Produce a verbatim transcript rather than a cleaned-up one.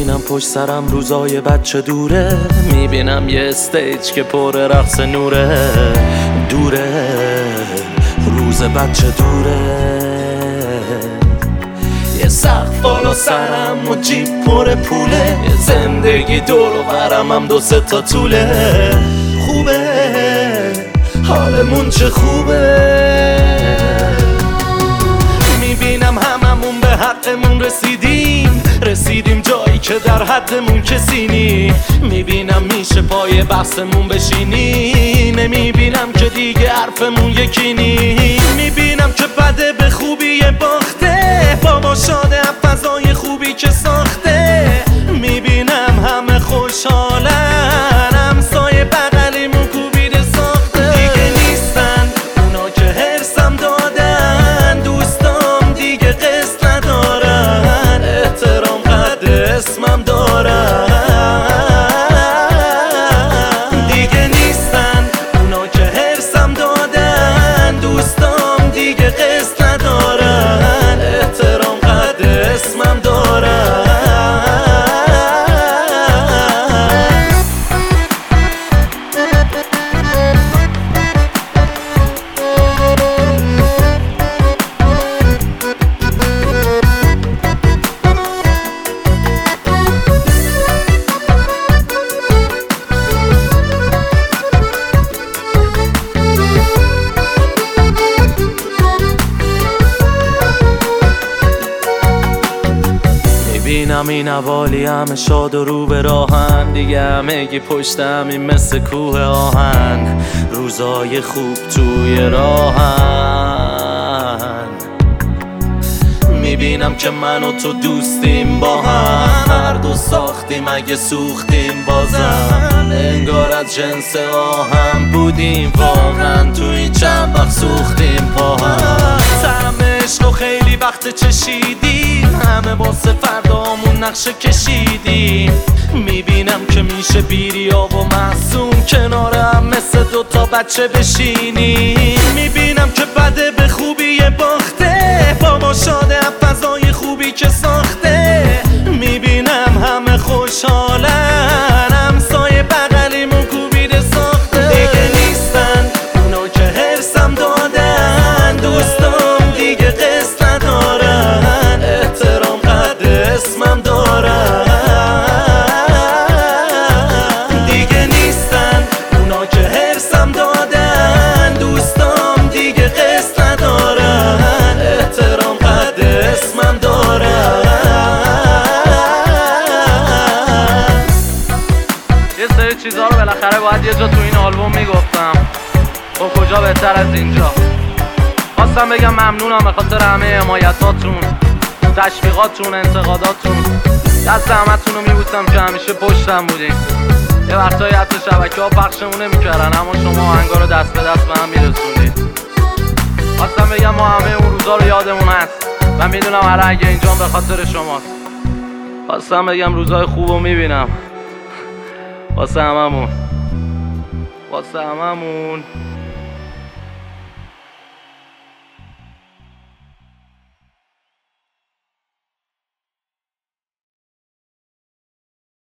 میبینم پشت سرم روزای بچه دوره، میبینم یه استیج که پر رقص نوره، دوره روز بچه دوره، یه سقف بالا سرم و جیب پر پوله، یه زندگی دور و برم هم دو سه تا طوله، خوبه حالمون چه خوبه، میبینم هممون به حقمون رسیدیم، رسیدیم جایی که در حدمون کسی نی، میبینم میشه پای بحثمون بشینی، نمیبینم که دیگه حرفمون یکی نی، میبینم که بده به خوبی باخته، بابا شاده فضای خوبی که ساخته، میبینم همه خوشحالن، همسایه بغلیمون کوبیده ساخته، دیگه نیستن اونا که هرسم دادن، دوستام دیگه قصد ندارن، احترام قد اسمم دارن، دیگه نیستن اونا که هرسم دادن، دوستام دیگه قصد ندارن، احترام قد اسمم دارن. میبینم این اوالی همه شاد و رو به راهن، دیگه همگی پشتم این مثل کوه آهن، روزای خوب توی راهن، میبینم که من و تو دوستیم با هم، هر دو ساختیم اگه سوختیم بازم، انگار از جنس آهم بودیم واقعا، توی چند وقت سوختیم پا هم، طعم عشق و خیلی وقت چشیدیم، همه واسه فردامون نقشه کشیدیم، میبینم که میشه بیریا و معصوم کنارم مثل دوتا بچه بشینیم، میبینم که بده به خوبی باخته، بابا شاده فضای خوبی که ساخته، میبینم همه خوشحالن، همسایه بغلیمون کوبیده ساخته، دیگه نیستن اونا که هرسم دادن، دوستام دیگه قصد ندارن، احترام قد اسمم دارن، دیگه نیستن اونا که هرسم دادن، دوستام دیگه قصد ندارن، احترام قد اسمم دارن. یه سری چیزها رو بالاخره باید یه جا تو این آلبوم میگفتم، خب کجا بهتر از اینجا. خواستم بگم ممنونم به خاطر همه حمایتاتون، تشویقاتون، انتقاداتون، دست همتون رو میبوسم که همیشه پشتم بودین، یه وقتایی حتی شبکه ها پخشمون نمیکردن اما شما آهنگا رو دست به دست به هم میرسوندید. خواستم بگم ما همه اون روزا رو یادمون هست و میدونم هر اگه اینجا به خاطر شماست. خواستم بگم روزای خوب رو میبینم واسه هممون، واسه هممون.